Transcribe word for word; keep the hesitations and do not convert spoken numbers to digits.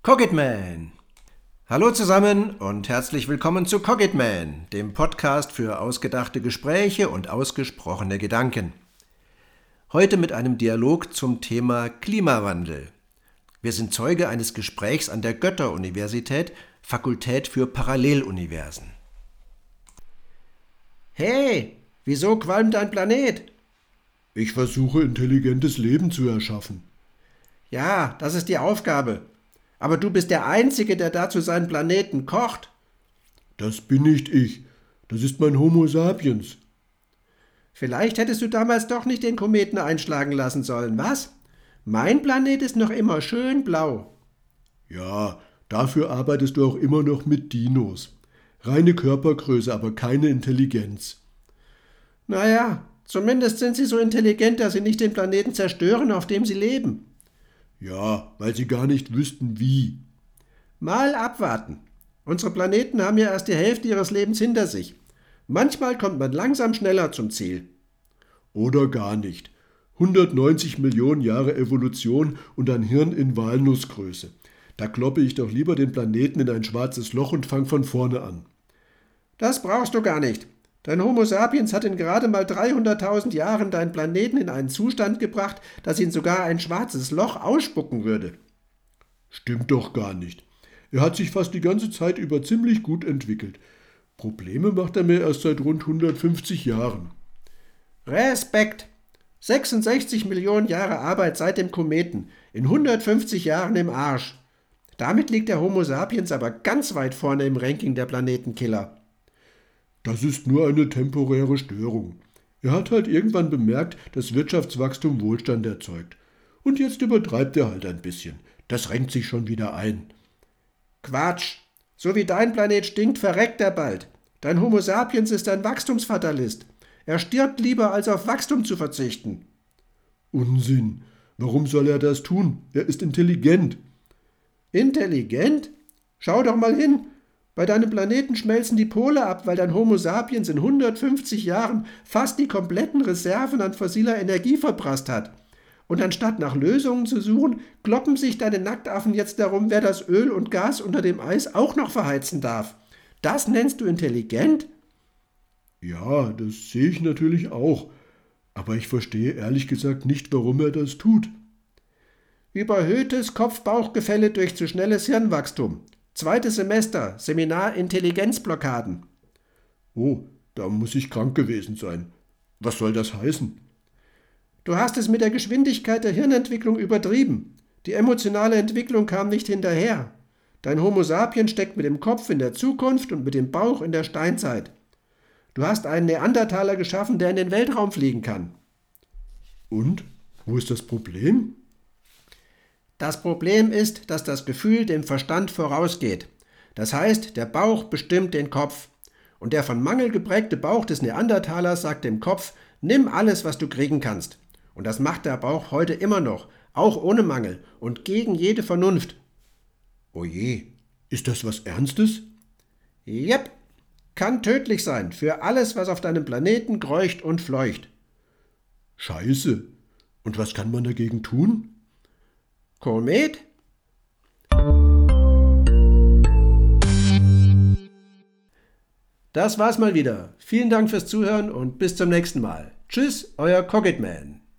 Cockitman! Hallo zusammen und herzlich willkommen zu Cockitman, dem Podcast für ausgedachte Gespräche und ausgesprochene Gedanken. Heute mit einem Dialog zum Thema Klimawandel. Wir sind Zeuge eines Gesprächs an der Goethe-Universität, Fakultät für Paralleluniversen. Hey, wieso qualmt dein Planet? Ich versuche, intelligentes Leben zu erschaffen. Ja, das ist die Aufgabe. Aber du bist der Einzige, der dazu seinen Planeten kocht. Das bin nicht ich. Das ist mein Homo sapiens. Vielleicht hättest du damals doch nicht den Kometen einschlagen lassen sollen, was? Mein Planet ist noch immer schön blau. Ja, dafür arbeitest du auch immer noch mit Dinos. Reine Körpergröße, aber keine Intelligenz. Naja, zumindest sind sie so intelligent, dass sie nicht den Planeten zerstören, auf dem sie leben. Ja, weil sie gar nicht wüssten, wie. Mal abwarten. Unsere Planeten haben ja erst die Hälfte ihres Lebens hinter sich. Manchmal kommt man langsam schneller zum Ziel. Oder gar nicht. hundertneunzig Millionen Jahre Evolution und ein Hirn in Walnussgröße. Da kloppe ich doch lieber den Planeten in ein schwarzes Loch und fang von vorne an. Das brauchst du gar nicht. Dein Homo sapiens hat in gerade mal dreihunderttausend Jahren deinen Planeten in einen Zustand gebracht, dass ihn sogar ein schwarzes Loch ausspucken würde. Stimmt doch gar nicht. Er hat sich fast die ganze Zeit über ziemlich gut entwickelt. Probleme macht er mir erst seit rund hundertfünfzig Jahren. Respekt! sechsundsechzig Millionen Jahre Arbeit seit dem Kometen, in hundertfünfzig Jahren im Arsch. Damit liegt der Homo sapiens aber ganz weit vorne im Ranking der Planetenkiller. Das ist nur eine temporäre Störung. Er hat halt irgendwann bemerkt, dass Wirtschaftswachstum Wohlstand erzeugt. Und jetzt übertreibt er halt ein bisschen. Das renkt sich schon wieder ein. Quatsch! So wie dein Planet stinkt, verreckt er bald. Dein Homo sapiens ist ein Wachstumsfatalist. Er stirbt lieber, als auf Wachstum zu verzichten. Unsinn! Warum soll er das tun? Er ist intelligent. Intelligent? Schau doch mal hin! Bei deinem Planeten schmelzen die Pole ab, weil dein Homo sapiens in hundertfünfzig Jahren fast die kompletten Reserven an fossiler Energie verprasst hat. Und anstatt nach Lösungen zu suchen, kloppen sich deine Nacktaffen jetzt darum, wer das Öl und Gas unter dem Eis auch noch verheizen darf. Das nennst du intelligent? Ja, das sehe ich natürlich auch. Aber ich verstehe ehrlich gesagt nicht, warum er das tut. Überhöhtes Kopf-Bauch-Gefälle durch zu schnelles Hirnwachstum. Zweites Semester, Seminar Intelligenzblockaden. Oh, da muss ich krank gewesen sein. Was soll das heißen? Du hast es mit der Geschwindigkeit der Hirnentwicklung übertrieben. Die emotionale Entwicklung kam nicht hinterher. Dein Homo sapiens steckt mit dem Kopf in der Zukunft und mit dem Bauch in der Steinzeit. Du hast einen Neandertaler geschaffen, der in den Weltraum fliegen kann. Und? Wo ist das Problem? Das Problem ist, dass das Gefühl dem Verstand vorausgeht. Das heißt, der Bauch bestimmt den Kopf. Und der von Mangel geprägte Bauch des Neandertalers sagt dem Kopf, nimm alles, was du kriegen kannst. Und das macht der Bauch heute immer noch, auch ohne Mangel und gegen jede Vernunft. Oje, ist das was Ernstes? Jep, kann tödlich sein für alles, was auf deinem Planeten kreucht und fleucht. Scheiße. Und was kann man dagegen tun? Komet? Das war's mal wieder. Vielen Dank fürs Zuhören und bis zum nächsten Mal. Tschüss, euer Cockitman.